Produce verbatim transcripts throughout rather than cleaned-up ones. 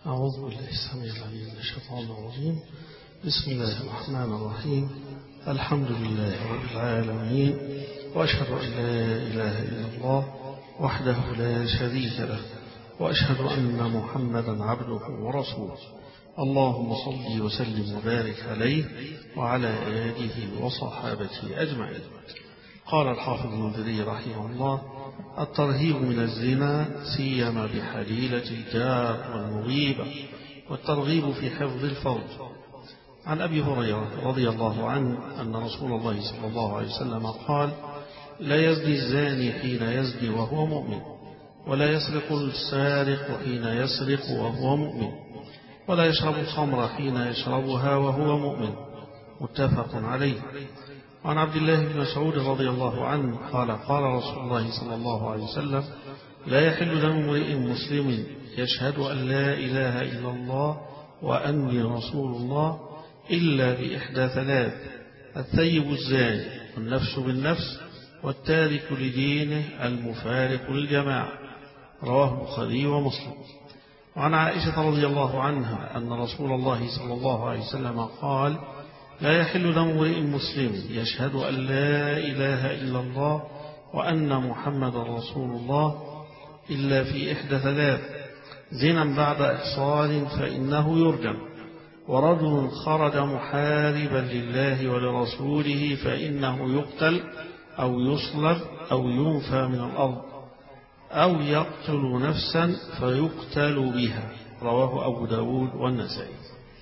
أعوذ بالله السميع العليم من الشيطان الرجيم. بسم الله الرحمن الرحيم. الحمد لله رب العالمين، وأشهد أن لا إله إلا الله وحده لا شريك له، وأشهد أن محمدا عبده ورسوله. اللهم صل وسلم وبارك عليه وعلى آله وصحابته أجمعين. قال الحافظ المنذري رحمه الله: الترهيب من الزنا سيما بحليلة الجار والمغيبة، والترغيب في حفظ الفرج. عن أبي هريرة رضي الله عنه أن رسول الله صلى الله عليه وسلم قال: لا يزني الزاني حين يزني وهو مؤمن، ولا يسرق السارق حين يسرق وهو مؤمن، ولا يشرب الخمر حين يشربها وهو مؤمن. متفق عليه. وعن عبد الله بن مسعود رضي الله عنه قال: قال رسول الله صلى الله عليه وسلم: لا يحل دم امرئ مسلم يشهد أن لا إله إلا الله وأني رسول الله إلا بإحدى ثلاث: الثيب الزاني، والنفس بالنفس، والتارك لدينه المفارق للجماعة. رواه البخاري ومسلم. وعن عائشة رضي الله عنها أن رسول الله صلى الله عليه وسلم قال: لا يحل دم امرئ مسلم يشهد أن لا إله إلا الله وأن محمد رسول الله إلا في إحدى ثلاث: زنا بعد إحصان فإنه يرجم، ورجل خرج محاربا لله ولرسوله فإنه يقتل أو يصلب أو ينفى من الأرض، أو يقتل نفسا فيقتل بها. رواه أبو داود والنسائي.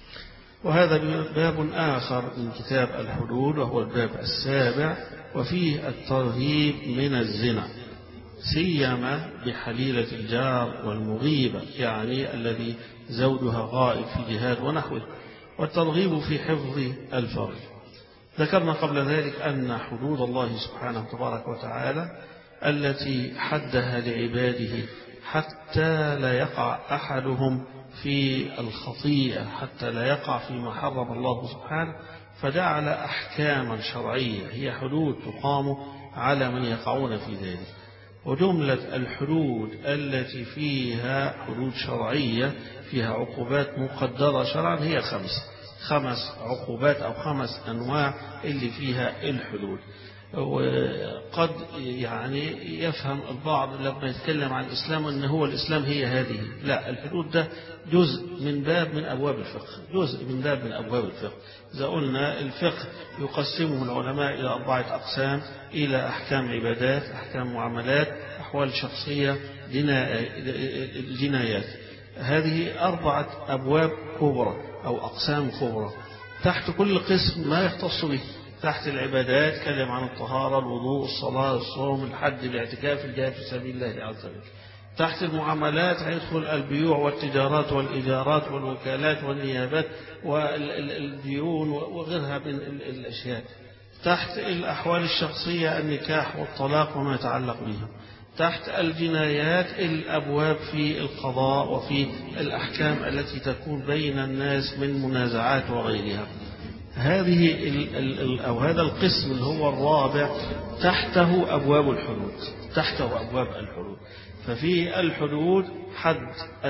وهذا باب آخر من كتاب الحدود، وهو الباب السابع، وفيه الترهيب من الزنا سيما بحليلة الجار والمغيبة، يعني الذي زوجها غائب في جهاد ونحوه، والترغيب في حفظ الفرج. ذكرنا قبل ذلك أن حدود الله سبحانه تبارك وتعالى التي حدها لعباده حتى لا يقع أحدهم في الخطيئة، حتى لا يقع فيما حرم الله سبحانه، فجعل أحكاما شرعية هي حدود تقام على من يقعون في ذلك. وجملة الحدود التي فيها حدود شرعية فيها عقوبات مقدرة شرعا هي خمس خمس عقوبات أو خمس أنواع اللي فيها الحدود. وقد يعني يفهم البعض لما يتكلم عن الإسلام أن هو الإسلام هي هذه. لا، الحدود ده جزء من باب من أبواب الفقه، جزء من باب من أبواب الفقه. إذا قلنا الفقه يقسمه العلماء إلى أربعة أقسام: إلى أحكام عبادات، أحكام معاملات، أحوال شخصية، جنايات. هذه أربعة أبواب كبرى أو أقسام كبرى، تحت كل قسم ما يختص به. تحت العبادات كلام عن الطهارة، الوضوء، الصلاة، الصوم، الحج، الاعتكاف، الجهاد في سبيل الله عز وجل. تحت المعاملات هيدخل البيوع والتجارات والإيجارات والوكالات والنيابات والديون وغيرها من الأشياء. تحت الأحوال الشخصية النكاح والطلاق وما يتعلق بها. تحت الجنايات الأبواب في القضاء وفي الأحكام التي تكون بين الناس من منازعات وغيرها. هذه ال ال أو هذا القسم اللي هو الرابع تحته أبواب الحدود، تحته أبواب الحدود. ففي الحدود حد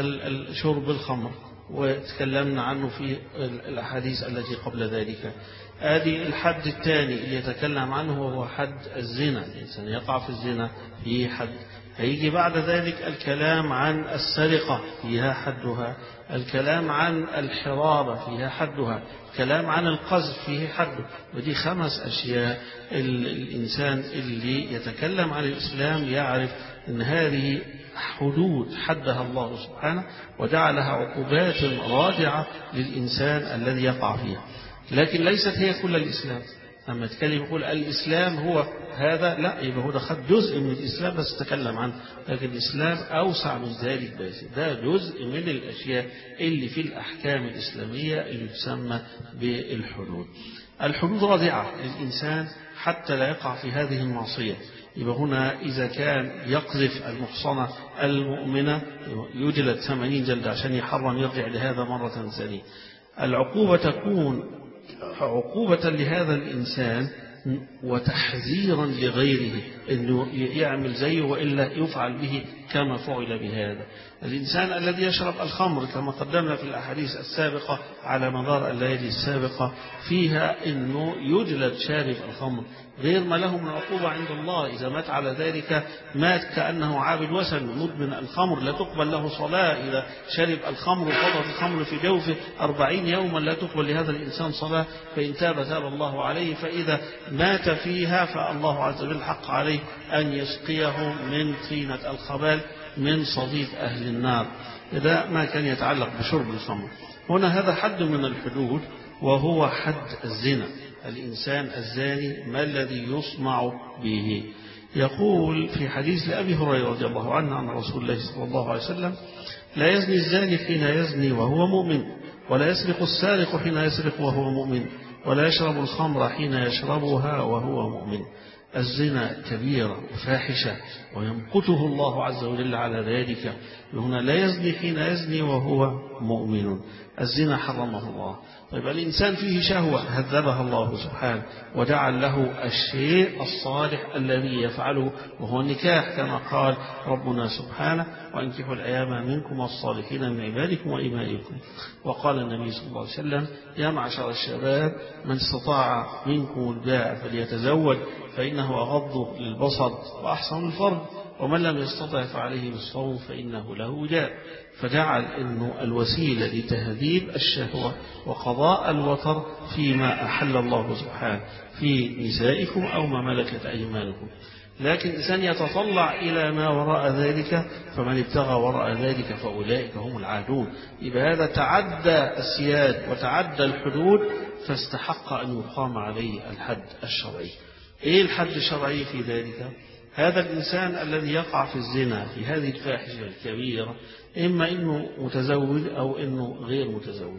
شرب الخمر، وتكلمنا عنه في الأحاديث التي قبل ذلك. هذه الحد الثاني اللي يتكلم عنه هو حد الزنا، الإنسان يقع في الزنا في حد. هيجي بعد ذلك الكلام عن السرقة فيها حدها، الكلام عن الحرابة فيها حدها، الكلام عن القذف فيه حده. ودي خمس أشياء الإنسان اللي يتكلم عن الإسلام يعرف أن هذه حدود حدها الله سبحانه، وجعلها عقوبات رادعة للإنسان الذي يقع فيها. لكن ليست هي كل الإسلام. لما يتكلم يقول الإسلام هو هذا، لا، يبقى هو ده خد جزء من الإسلام بس تكلم عنه. لكن الإسلام أوسع من ذلك، بس ده جزء من الأشياء اللي في الأحكام الإسلامية اللي تسمى بالحدود. الحدود رادعة للإنسان حتى لا يقع في هذه المعصية. يبقى هنا إذا كان يقذف المحصنة المؤمنة يجلد ثمانين جلد عشان يحرم يرجع لهذا مرة ثانية. العقوبة تكون عقوبة لهذا الإنسان وتحذيرا لغيره أنه يعمل زيه وإلا يفعل به كما فعل بهذا. الإنسان الذي يشرب الخمر كما قدمنا في الأحاديث السابقة على مدار الليالي السابقة فيها أنه يجلد شارب الخمر غير ما له من عقوبة عند الله. إذا مات على ذلك مات كأنه عابد وثن مدمن الخمر، لا تقبل له صلاة. إذا شرب الخمر وفضت الخمر في جوفه أربعين يوما لا تقبل لهذا الإنسان صلاة، فإن تاب تاب الله عليه. فإذا مات فيها فالله عز وجل حق عليه أن يسقيه من طينة الخبال من صديد أهل النار. إذا ما كان يتعلق بشرب الخمر. هنا هذا حد من الحدود وهو حد الزنا. الإنسان الزاني ما الذي يصنع به؟ يقول في حديث لأبي هريرة رضي الله عنه عن رسول الله صلى الله عليه وسلم: لا يزني الزاني حين يزني وهو مؤمن، ولا يسرق السارق حين يسرق وهو مؤمن، ولا يشرب الخمر حين يشربها وهو مؤمن. الزنا كبيرة وفاحشة ويمقته الله عز وجل على ذلك. هنا لا يزني حين يزني وهو مؤمن، الزنا حرمه الله. طيب الإنسان فيه شهوة هذبها الله سبحانه وجعل له الشيء الصالح الذي يفعله وهو النكاح، كما قال ربنا سبحانه: وأنكحوا الأيام منكم والصالحين من عبادكم وإمائكم. وقال النبي صلى الله عليه وسلم: يا معشر الشباب من استطاع منكم الباء فليتزوج فإنه أغض للبصر وأحسن الفرج، ومن لم يستطع فعليه بالصوم فإنه له وجاء. فجعل إنه الوسيلة لتهذيب الشهوة وقضاء الوتر فيما أحل الله سبحانه في نسائكم أو ما ملكت أيمانكم. لكن الإنسان يتطلع إلى ما وراء ذلك، فمن ابتغى وراء ذلك فأولئك هم العادون. يبقى هذا تعدى السياد وتعدى الحدود فاستحق أن يقام عليه الحد الشرعي. إيه الحد الشرعي في ذلك؟ هذا الإنسان الذي يقع في الزنا في هذه الفاحشة الكبيرة إما إنه متزوج أو إنه غير متزوج.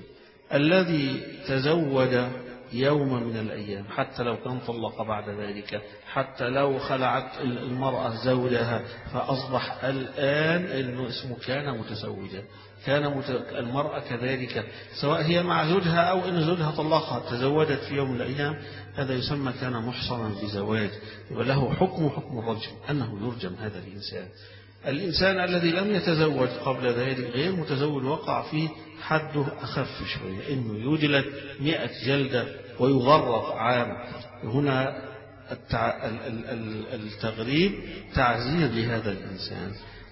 الذي تزوج يوم من الأيام حتى لو كان طلق بعد ذلك، حتى لو خلعت المرأة زوجها فأصبح الآن إنه اسمه كان متزوجا، كان مت... المرأة كذلك سواء هي مع زوجها أو إن زوجها طلقها تزوجت في يوم من الأيام، هذا يسمى كان محصنا بزواج، يبقى له حكم حكم الرجم أنه يرجم هذا الإنسان. الإنسان الذي لم يتزوج قبل ذلك غير متزوج وقع فيه حده أخف شوية، إنه يجلد مئة جلدة ويغرق عام. هنا التع... التغريب تعزير لهذا الإنسان.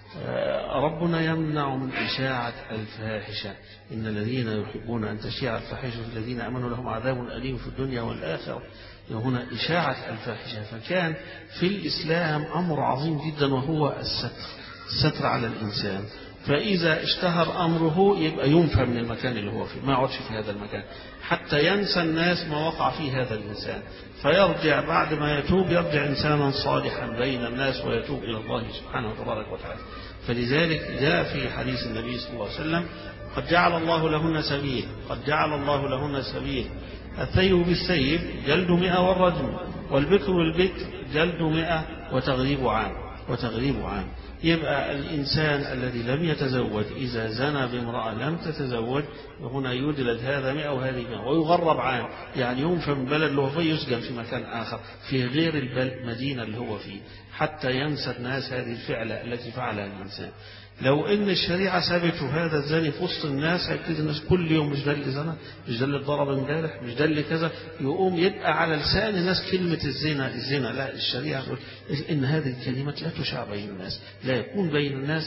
ربنا يمنع من إشاعة الفاحشة، إن الذين يحبون أن تشيع الفاحشة الذين آمنوا لهم عذاب أليم في الدنيا والآخرة. هنا إشاعة الفاحشة، فكان في الإسلام أمر عظيم جدا وهو الستر، الستر على الإنسان. فإذا اشتهر أمره يبقى ينفى من المكان اللي هو فيه، ما يقعدش في هذا المكان حتى ينسى الناس ما وقع فيه هذا الإنسان، فيرجع بعد ما يتوب يرجع إنسانا صالحا بين الناس ويتوب إلى الله سبحانه وتبارك وتعالى. فلذلك جاء في حديث النبي صلى الله عليه وسلم: قد جعل الله لهن سبيل، قد جعل الله لهن سبيل، الثيب بالثيب جلد مئة والرجم، والبكر بالبكر جلد مئة وتغريب عام وتغريب عام. يبقى الإنسان الذي لم يتزوج إذا زنى بامرأة لم تتزوج هنا يجلد هذا مئة وهذه مئة ويغرب عام، يعني ينفى من البلد اللي هو فيه يسجن في مكان آخر في غير المدينة اللي هو فيه حتى ينسى الناس هذه الفعلة التي فعلها الإنسان. لو ان الشريعة سابته هذا الزاني في وسط الناس هيبتدي الناس كل يوم مش ده اللي زنا، مش ده اللي اتضرب امبارح، مش ده اللي كذا، يقوم يبقى على لسان الناس كلمة الزنا الزنا. لا، الشريعة تقول ان هذه الكلمات لا تشاع بين الناس، لا يكون بين الناس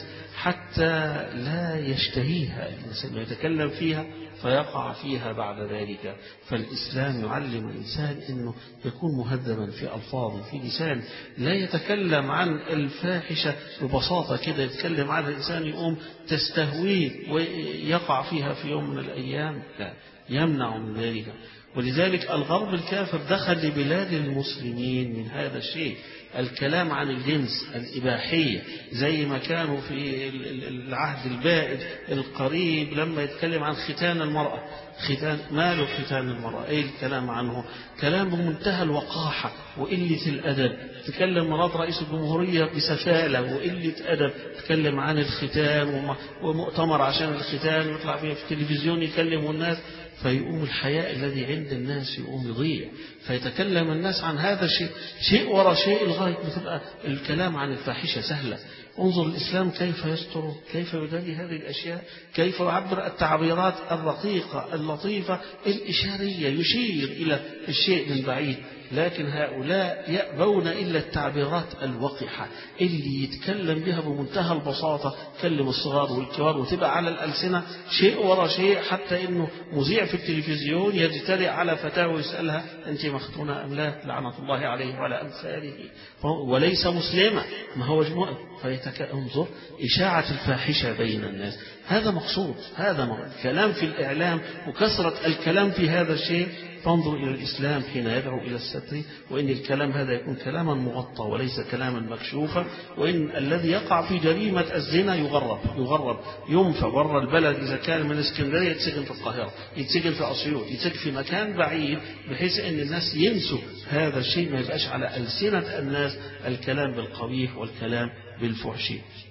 حتى لا يشتهيها الإنسان ويتكلم فيها فيقع فيها بعد ذلك. فالإسلام يعلم الإنسان أنه يكون مهذبا في ألفاظه، في لسان، لا يتكلم عن الفاحشة ببساطة كده، يتكلم عن الإنسان يقوم تستهويه ويقع فيها في يوم من الأيام، لا، يمنع من ذلك. ولذلك الغرب الكافر دخل لبلاد المسلمين من هذا الشيء، الكلام عن الجنس، الإباحية، زي ما كانوا في العهد البائد القريب لما يتكلم عن ختان المرأة. ختان ماله ختان المرأة؟ ايه الكلام عنه؟ كلام بمنتهى الوقاحة وقلة الأدب. تكلم مرات رئيس الجمهورية بسفالة وقلة أدب، تكلم عن الختان ومؤتمر عشان الختان ويطلع فيه في التلفزيون يكلم الناس، فيقوم الحياء الذي عند الناس يقوم يضيع، فيتكلم الناس عن هذا الشيء شيء وراء شيء لغاية ما تبقى الكلام عن الفاحشة سهلة. انظر الإسلام كيف يستر، كيف يداري هذه الأشياء، كيف يعبر التعبيرات الرقيقة اللطيفة الإشارية، يشير إلى الشيء من بعيد. لكن هؤلاء يأبون إلا التعبيرات الوقحة اللي يتكلم بها بمنتهى البساطة، كلم الصغار والكبار، وتبقى على الألسنة شيء ورا شيء، حتى إنه مذيع في التلفزيون يجترئ على فتاة ويسألها أنت مختونة أم لا، لعنة الله عليه وعلى أمثاله، وليس مسلمة، ما هو جموع فيتكلم. إشاعة الفاحشة بين الناس، هذا مقصود، هذا الكلام في الإعلام وكثرة الكلام في هذا الشيء. فانظر إلى الإسلام حين يدعو إلى الستر، وإن الكلام هذا يكون كلاما مغطى وليس كلاما مكشوفا، وإن الذي يقع في جريمة الزنا يغرب يغرب ينفى بره البلد، إذا كان من اسكندرية يتسجن في القاهرة، يتسجن في أسيوط، يتسجن في مكان بعيد، بحيث أن الناس ينسوا هذا الشيء، ما يبقاش على ألسنة الناس الكلام بالقبيح والكلام بالفحش.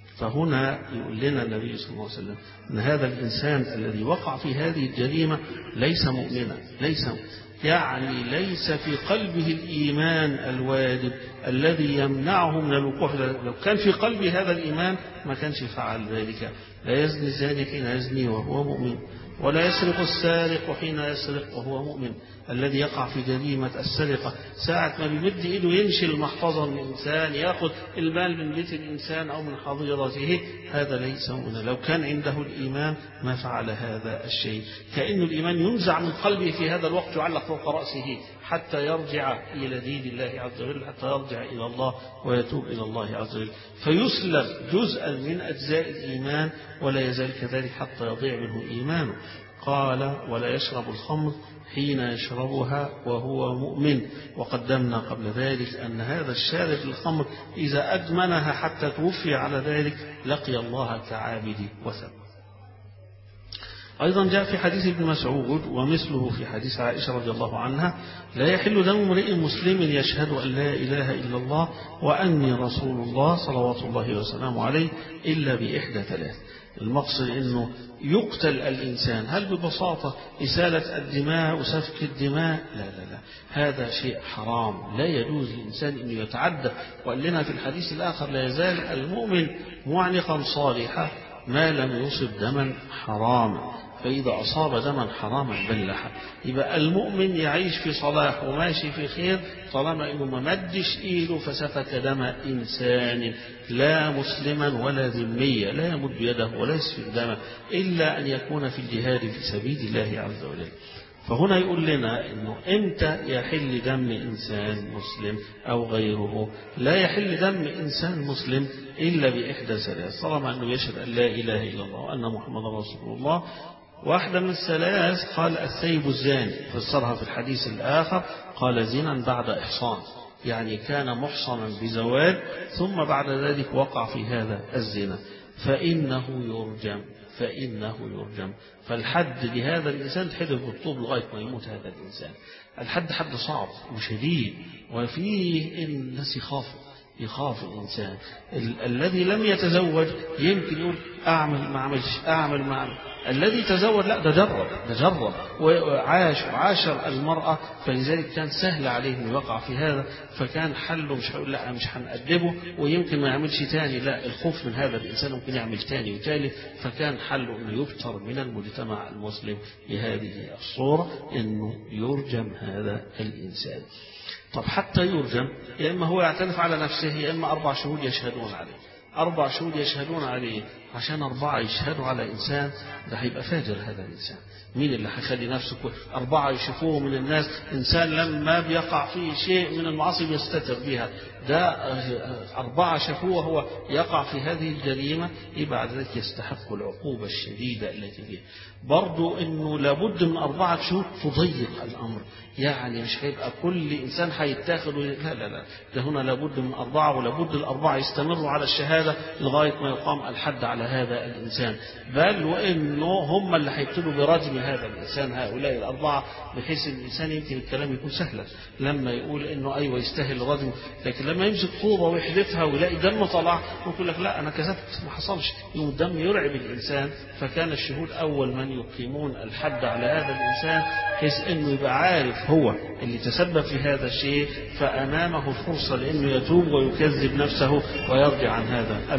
فهنا يقول لنا النبي صلى الله عليه وسلم أن هذا الإنسان الذي وقع في هذه الجريمة ليس مؤمنا، ليس يعني ليس في قلبه الإيمان الواجب الذي يمنعه من الوقوع. لو كان في قلبه هذا الإيمان ما كانش فعل ذلك. لا يزني الزاني حين يزني وهو مؤمن، ولا يسرق السارق حين يسرق وهو مؤمن. الذي يقع في جريمة السرقة ساعة ما بيمد إيده ينشل المحفظة من الإنسان، يأخذ المال من بيت الإنسان أو من حظيرته، هذا ليس مؤمنا. لو كان عنده الإيمان ما فعل هذا الشيء. كأن الإيمان ينزع من قلبه في هذا الوقت، يعلق فوق رأسه حتى يرجع إلى دين الله عز وجل، حتى يرجع إلى الله ويتوب إلى الله عز وجل، فيسلب جزءا من أجزاء الإيمان ولا يزال كذلك حتى يضيع منه إيمانه. قال ولا يشرب الخمر حين يشربها وهو مؤمن. وقدمنا قبل ذلك أن هذا الشارب للخمر إذا أدمنها حتى توفي على ذلك لقي الله كعابد وثب. أيضا جاء في حديث ابن مسعود ومثله في حديث عائشة رضي الله عنها: لا يحل دم امرئ مسلم يشهد أن لا إله إلا الله وأني رسول الله صلوات الله وسلامه عليه إلا بإحدى ثلاث. المقصد أنه يقتل الإنسان، هل ببساطة إسالة الدماء وسفك الدماء؟ لا لا لا، هذا شيء حرام، لا يجوز للإنسان أن يتعدى. وقال لنا في الحديث الآخر: لا يزال المؤمن معنقا صالحا ما لم يصب دما حراما، فإذا أصاب دما حراما بلح. يبقى المؤمن يعيش في صلاح وماشي في خير طالما أنه ما مدش إيده فسفك دم إنسان، لا مسلما ولا ذميا، لا يمد يده ولا يسفك دمه إلا أن يكون في الجهاد في سبيل الله عز وجل. فهنا يقول لنا أنه إمتى يحل دم إنسان مسلم أو غيره؟ لا يحل دم إنسان مسلم إلا بإحدى ثلاث، طالما أنه يشهد أن لا إله إلا الله وأن محمد رسول الله. واحدة من الثلاث قال الثيب الزاني، فسرها في الحديث الآخر قال زنا بعد إحصان، يعني كان محصنا بزواج ثم بعد ذلك وقع في هذا الزنا فإنه يرجم، فإنه يرجم. فالحد لهذا الإنسان تحدث بالطوب لغاية ما يموت هذا الإنسان. الحد حد صعب وشديد، وفيه الناس يخافوا يخاف الإنسان. ال الذي لم يتزوج يمكن يقول أعمل ما أعملش، أعمل ما أعمل. الذي تزوج لا، ده جرب ده جرب وعاش وعاشر المرأة، فلذلك كان سهل عليه أن يقع في هذا، فكان حله مش هقول لا مش هنأدبه ويمكن ما يعملش تاني، لا، الخوف من هذا الإنسان ممكن يعمل تاني وتالت، فكان حله أنه يبتر من المجتمع المسلم بهذه الصورة أنه يرجم هذا الإنسان. طب حتى يرجم يا إما هو يعترف على نفسه يا إما أربع شهود يشهدون عليه. أربع شهود يشهدون عليه، عشان أربعة يشهدوا على إنسان ده هيبقى فاجر هذا الإنسان. مين اللي هيخلي نفسه كويس؟ أربعة يشوفوه من الناس إنسان لما بيقع فيه شيء من المعاصي يستتر بها، ده أربعة شافوه وهو يقع في هذه الجريمة، يبقى ذلك يستحق العقوبة الشديدة التي فيه. برضو إنه لابد من أربعة شهود تضيق الأمر، يعني مش هيبقى كل إنسان هيتاخد، لا لا لا، ده هنا لابد من أربعة، ولابد الأربعة يستمروا على الشهادة لغاية ما يقام الحد على هذا الإنسان، بل وإنه هم اللي هيبتدوا برجم هذا الإنسان هؤلاء الأربعة، بحيث الإنسان يمكن الكلام يكون سهلا لما يقول إنه أيوة يستاهل الرجم، لكن لما يمسك طوبة ويحدثها ويلاقي دم طلع ويقول لك لا أنا كذبت ما حصلش، يوم الدم يرعب الإنسان. فكان الشهود أول من يقيمون الحد على هذا الإنسان، حيث إنه يبقى عارف هو اللي تسبب في هذا الشيء، فأمامه فرصة لأنه يتوب ويكذب نفسه ويرجع عن هذا الأمر.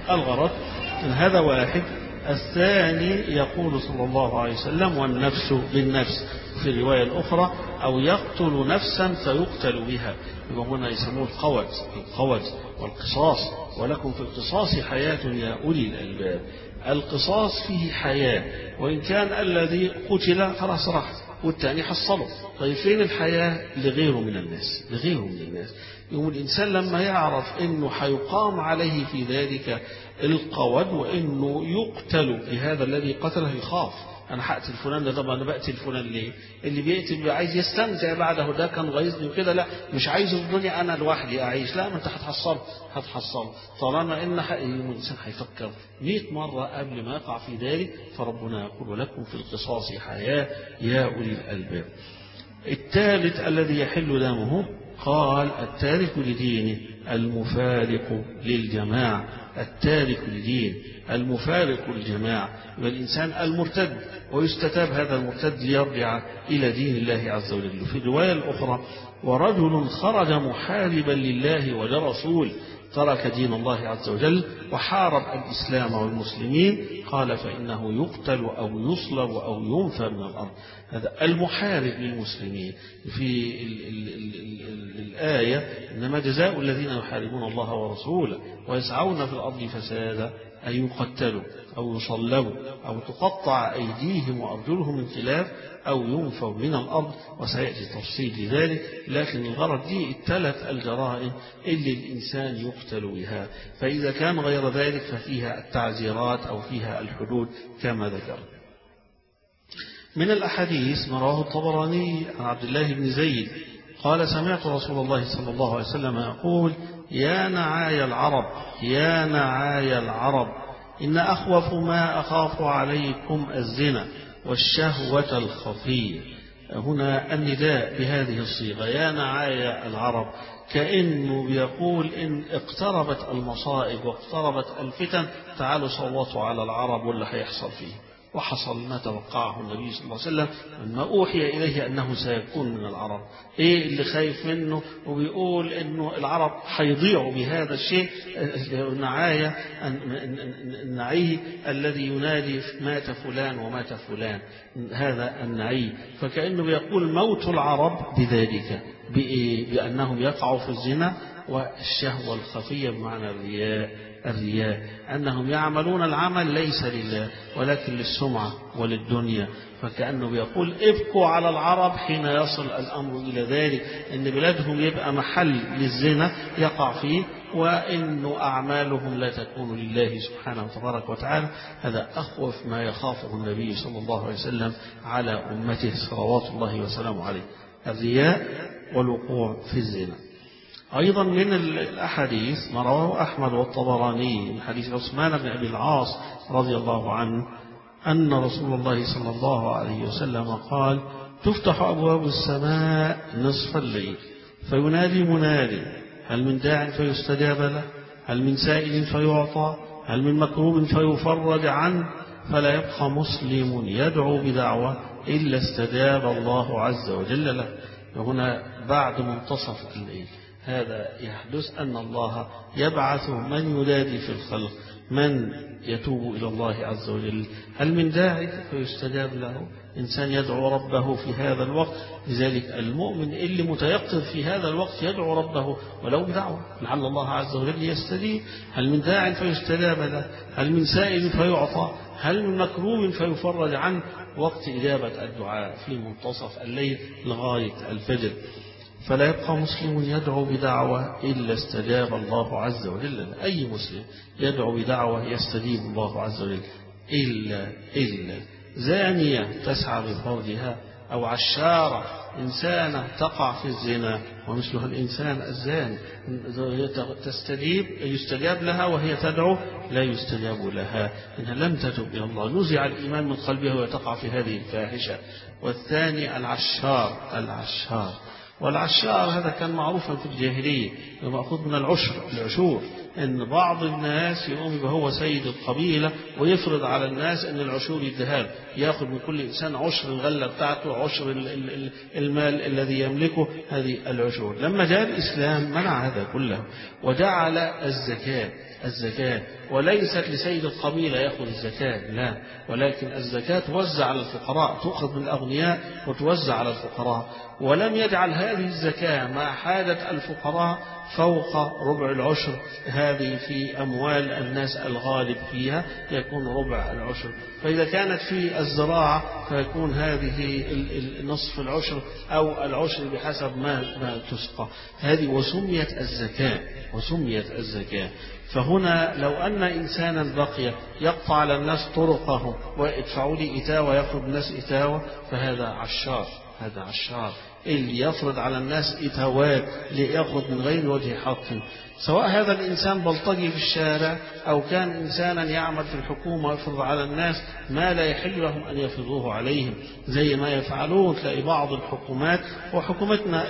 الغرض من هذا واحد. الثاني يقول صلى الله عليه وسلم والنفس بالنفس في الرواية الأخرى أو يقتل نفسا فيقتل بها. يبقى هنا يسموه القود القود والقصاص. ولكم في القصاص حياة يا أولي الألباب. القصاص فيه حياة، وإن كان الذي قتل خلاص راح والتاني حصله. طيب فين الحياة لغيره من الناس لغيره من الناس يوم الإنسان لما يعرف أنه حيقام عليه في ذلك القود وأنه يقتل بهذا الذي قتله يخاف. أنا هقتل فلان ده، طبعا أنا بقتل فلان ليه؟ اللي بيقتل بيبقى عايز يستمتع بعده، ده كان غيظني وكده، لا مش عايز الدنيا أنا لوحدي أعيش، لا ما أنت هتحصل هتحصل طالما إن الإنسان هيفكر مئة مرة قبل ما يقع في ذلك. فربنا يقول ولكم في القصاص حياة يا أولي الألباب. الثالث الذي يحل دمه قال التارك لدينه المفارق للجماعة. التارك لدين المفارق للجماعة والإنسان المرتد، ويستتاب هذا المرتد ليرجع إلى دين الله عز وجل. في الرواية الأخرى ورجل خرج محاربا لله ولرسوله ترك دين الله عز وجل وحارب الإسلام والمسلمين قال فإنه يقتل أو يصلب أو ينفى من الأرض. هذا المحارب للمسلمين. في ال ال ال ال الآية إنما جزاء الذين يحاربون الله ورسوله ويسعون في الأرض فسادا أن يقتلوا أو يصلبوا أو تقطع أيديهم وأرجلهم من خلاف أو ينفوا من الأرض، وسيأتي تفصيل لذلك. لكن الغرض دي الثلاث الجرائم اللي الإنسان يقتل بها، فإذا كان غير ذلك ففيها التعزيرات أو فيها الحدود كما ذكر. من الأحاديث ما رواه الطبراني عن عبد الله بن زيد قال سمعت رسول الله صلى الله عليه وسلم يقول يا نعاي العرب يا نعاي العرب إن أخوف ما أخاف عليكم الزنا والشهوة الخفية. هنا النداء بهذه الصيغة يا نعاي العرب، كأنه بيقول إن اقتربت المصائب واقتربت الفتن تعالوا صوتوا على العرب واللي هيحصل فيه. وحصل ما توقعه النبي صلى الله عليه وسلم لما أوحي إليه أنه سيكون من العرب. إيه اللي خايف منه؟ وبيقول إنه العرب حيضيعوا بهذا الشيء النعاية النعي الذي ينادي مات فلان ومات فلان، هذا النعي. فكأنه بيقول موت العرب بذلك بأنهم يقعوا في الزنا والشهوة الخفية بمعنى الرياء الرياء أنهم يعملون العمل ليس لله ولكن للسمعة وللدنيا. فكأنه بيقول ابكوا على العرب حين يصل الأمر إلى ذلك أن بلادهم يبقى محل للزنا يقع فيه وإن أعمالهم لا تكون لله سبحانه وتبارك وتعالى. هذا أخوف ما يخافه النبي صلى الله عليه وسلم على أمته صلوات الله وسلامه عليه، الرياء والوقوع في الزنا. أيضا من الأحاديث ما رواه أحمد والطبراني من حديث عثمان بن أبي العاص رضي الله عنه أن رسول الله صلى الله عليه وسلم قال تفتح أبواب السماء نصف الليل فينادي منادي هل من داع فيستجاب له هل من سائل فيعطى هل من مكروب فيفرج عنه فلا يبقى مسلم يدعو بدعوة إلا استجاب الله عز وجل له. وهنا بعد منتصف الليل هذا يحدث أن الله يبعث من ينادي في الخلق من يتوب إلى الله عز وجل. هل من داعي فيستجاب له؟ إنسان يدعو ربه في هذا الوقت. لذلك المؤمن اللي متيقظ في هذا الوقت يدعو ربه ولو بدعوة لعل الله عز وجل يستجيب. هل من داع فيستجاب له هل من سائل فيعطى هل من مكروب فيفرج عنه. وقت إجابة الدعاء في منتصف الليل لغاية الفجر. فلا يبقى مسلم يدعو بدعوة إلا استجاب الله عز وجل. أي مسلم يدعو بدعوة يستجيب الله عز وجل إلا إلا زانية تسعى بفرجها أو عشارة إنسانة تقع في الزنا ومثلها الإنسان الزاني تستجيب يستجاب لها وهي تدعو لا يستجاب لها إنها لم تتب إلى الله نزع الإيمان من قلبها وتقع في هذه الفاحشة. والثاني العشار العشار والعشار هذا كان معروفا في الجاهلية مأخوذ من العشر العشور إن بعض الناس يقوم يبقى هو سيد القبيلة ويفرض على الناس إن العشور يدهال يأخذ من كل إنسان عشر الغلة بتاعته عشر المال الذي يملكه هذه العشور. لما جاء الإسلام منع هذا كله وجعل الزكاة الزكاة وليست لسيد القبيلة يأخذ الزكاة، لا، ولكن الزكاة توزع على الفقراء، تؤخذ من الأغنياء وتوزع على الفقراء. ولم يجعل هذه الزكاة مع حاجة الفقراء فوق ربع العشر، هذه في أموال الناس الغالب فيها يكون ربع العشر. فإذا كانت في الزراعة فيكون هذه نصف العشر أو العشر بحسب ما, ما تسقى هذه، وسميت الزكاة وسميت الزكاة. فهنا لو أن إنسانا بقي يقطع على الناس طرقهم ويدفعوا لي إتاوة يأخذ الناس إتاوة، فهذا عشار، هذا عشار اللي يفرض على الناس إتاوات ليأخذ من غير وجه حق، سواء هذا الإنسان بلطجي في الشارع أو كان إنسانا يعمل في الحكومة ويفرض على الناس ما لا يحل لهم أن يفرضوه عليهم، زي ما يفعلون تلاقي بعض الحكومات. وحكومتنا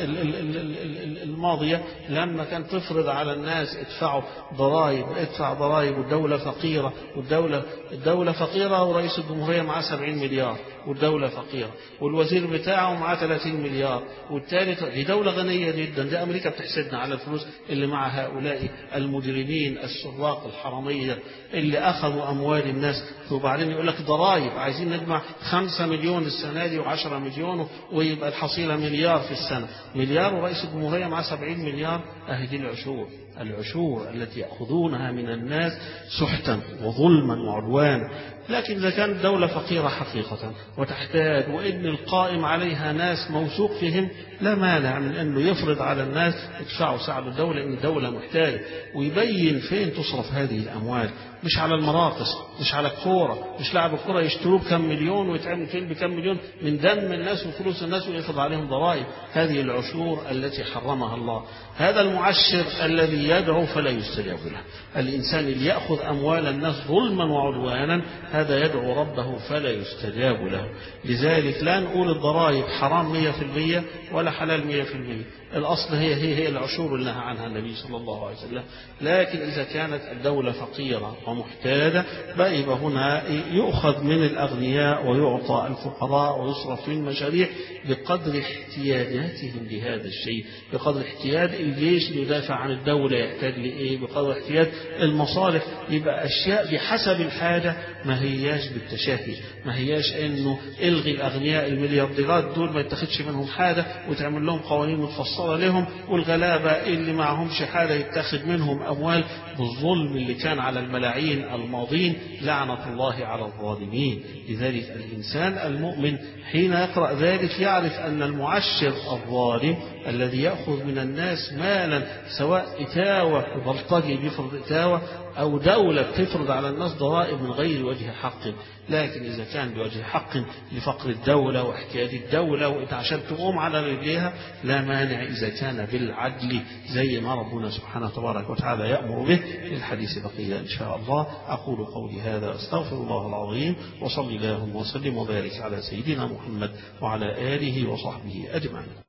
الماضية لما كانت تفرض على الناس ادفعوا ضرائب ادفع ضرائب، والدولة فقيرة، والدولة الدولة فقيرة ورئيس الجمهورية معاه سبعين مليار والدولة فقيرة، والوزير بتاعه معاه ثلاثين مليار، والثالث دي دولة غنية جدا. دي أمريكا بتحسدنا على الفلوس اللي مع هؤلاء المجرمين السراق الحرامية اللي أخذوا أموال الناس. وبعدين يقول لك ضرائب، عايزين نجمع خمسة مليون السنة دي وعشرة مليون ويبقى الحصيلة مليار في السنة، مليار ورئيس الجمهورية مع سبعين مليار. أهدي العشور، العشور التي يأخذونها من الناس سحتا وظلما وعدوانا. لكن إذا كانت دولة فقيرة حقيقة وتحتاج وإن القائم عليها ناس موثوق فيهم، لا مانع من أنه يفرض على الناس ادفعوا ساعد الدولة إن الدولة محتاجة، ويبين فين تصرف هذه الأموال، مش على المراقص، مش على الكورة، مش لاعب الكورة يشتروه بكم مليون ويتعمل فين بكم مليون من دم الناس وفلوس الناس ويفرض عليهم ضرائب. هذه العشور التي حرمها الله. هذا المعشر الذي يدعو فلا يستجاب له، الإنسان اللي يأخذ أموال الناس ظلما وعدوانا هذا يدعو ربه فلا يستجاب له. لذلك لا نقول الضرائب حرام مية في المية ولا حلال مية في المية، الأصل هي هي هي العشور اللي نهى عنها النبي صلى الله عليه وسلم. لكن إذا كانت الدولة فقيرة ومحتاجة بقى هنا يؤخذ من الأغنياء ويعطى الفقراء ويصرف في المشاريع بقدر احتياجاتهم لهذا الشيء، بقدر احتياج الجيش ليدافع عن الدولة يحتاج لإيه، بقدر احتياج المصالح. يبقى أشياء بحسب الحاجة، ما هياش بالتشاهي، ما هياش إنه الغي الأغنياء المليارديرات دول ما يتخذش منهم حاجة وتعمل لهم قوانين متفصلة لهم، والغلابة اللي معهمش حاجة يتخذ منهم أموال بالظلم اللي كان على الملايين الماضين، لعنة الله على الظالمين. لذلك الإنسان المؤمن حين يقرأ ذلك يعرف أن المعشر الظالم الذي يأخذ من الناس مالا، سواء إتاوة بلطجي بيفرض إتاوة أو دولة بتفرض على الناس ضرائب من غير وجه حق، لكن إذا كان بوجه حق لفقر الدولة واحتياج الدولة وإنت عشان تقوم على رجليها لا مانع إذا كان بالعدل زي ما ربنا سبحانه تبارك وتعالى يأمر به. للحديث بقية إن شاء الله. أقول قولي هذا أستغفر الله العظيم، وصلي اللهم وسلم وبارك على سيدنا محمد وعلى آله وصحبه أجمعين.